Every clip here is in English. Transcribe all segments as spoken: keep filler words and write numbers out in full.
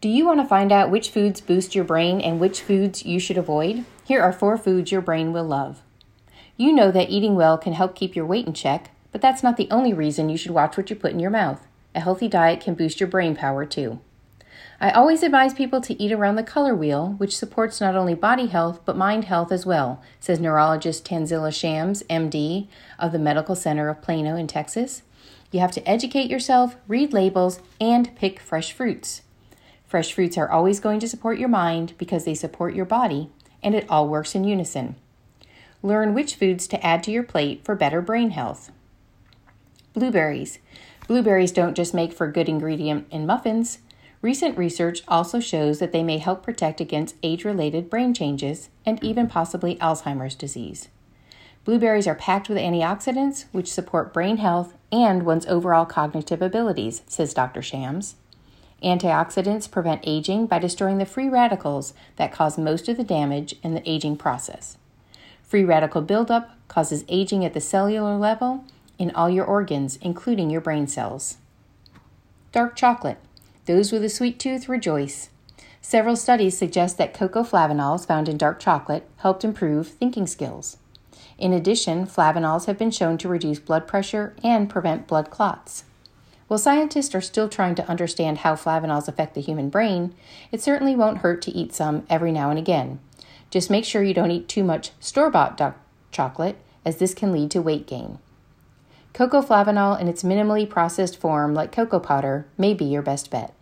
Do you want to find out which foods boost your brain and which foods you should avoid? Here are four foods your brain will love. You know that eating well can help keep your weight in check, but that's not the only reason you should watch what you put in your mouth. A healthy diet can boost your brain power too. I always advise people to eat around the color wheel, which supports not only body health but mind health as well, says neurologist Tanzila Shams, M D, of the Medical Center of Plano in Texas. You have to educate yourself, read labels, and pick fresh fruits. Fresh fruits are always going to support your mind because they support your body, and it all works in unison. Learn which foods to add to your plate for better brain health. Blueberries. Blueberries don't just make for a good ingredient in muffins. Recent research also shows that they may help protect against age-related brain changes and even possibly Alzheimer's disease. Blueberries are packed with antioxidants, which support brain health and one's overall cognitive abilities, says Doctor Shams. Antioxidants prevent aging by destroying the free radicals that cause most of the damage in the aging process. Free radical buildup causes aging at the cellular level in all your organs, including your brain cells. Dark chocolate. Those with a sweet tooth rejoice. Several studies suggest that cocoa flavanols found in dark chocolate helped improve thinking skills. In addition, flavanols have been shown to reduce blood pressure and prevent blood clots. While scientists are still trying to understand how flavanols affect the human brain, it certainly won't hurt to eat some every now and again. Just make sure you don't eat too much store-bought dark chocolate, as this can lead to weight gain. Cocoa flavanol in its minimally processed form, like cocoa powder, may be your best bet.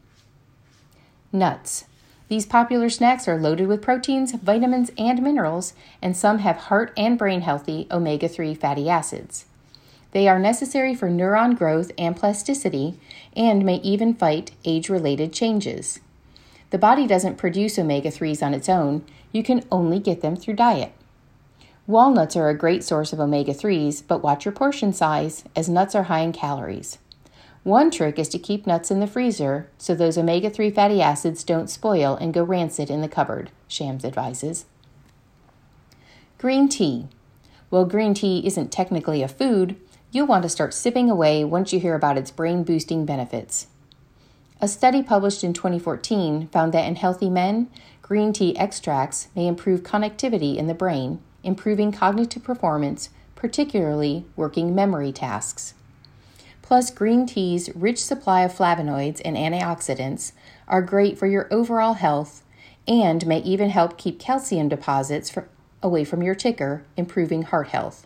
Nuts. These popular snacks are loaded with proteins, vitamins, and minerals, and some have heart and brain healthy omega three fatty acids. They are necessary for neuron growth and plasticity and may even fight age-related changes. The body doesn't produce omega threes on its own. You can only get them through diet. Walnuts are a great source of omega threes, but watch your portion size, as nuts are high in calories. One trick is to keep nuts in the freezer so those omega three fatty acids don't spoil and go rancid in the cupboard, Shams advises. Green tea. While green tea isn't technically a food, you'll want to start sipping away once you hear about its brain-boosting benefits. A study published in twenty fourteen found that in healthy men, green tea extracts may improve connectivity in the brain, improving cognitive performance, particularly working memory tasks. Plus, green tea's rich supply of flavonoids and antioxidants are great for your overall health and may even help keep calcium deposits from, away from your ticker, improving heart health.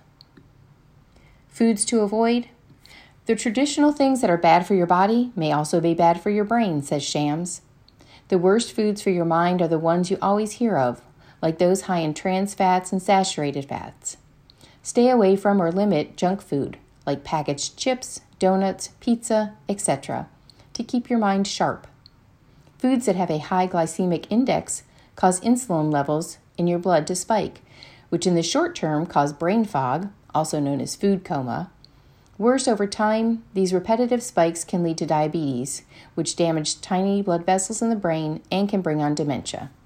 Foods to avoid. The traditional things that are bad for your body may also be bad for your brain, says Shams. The worst foods for your mind are the ones you always hear of, like those high in trans fats and saturated fats. Stay away from or limit junk food, like packaged chips, donuts, pizza, et cetera, to keep your mind sharp. Foods that have a high glycemic index cause insulin levels in your blood to spike, which in the short term cause brain fog, also known as food coma. Worse, over time, these repetitive spikes can lead to diabetes, which damage tiny blood vessels in the brain and can bring on dementia.